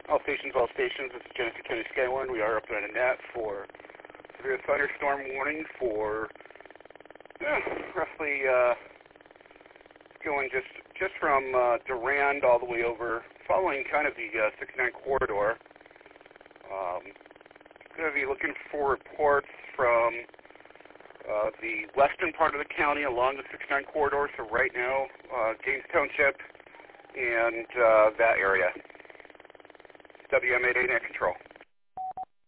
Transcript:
All stations, this is Genesee County Skyline. We are up on a net for severe thunderstorm warning for roughly going just from Durand all the way over, following kind of the 69 corridor. Going to be looking for reports from the western part of the county along the 69 corridor, so right now, James Township and that area. WM88 at control.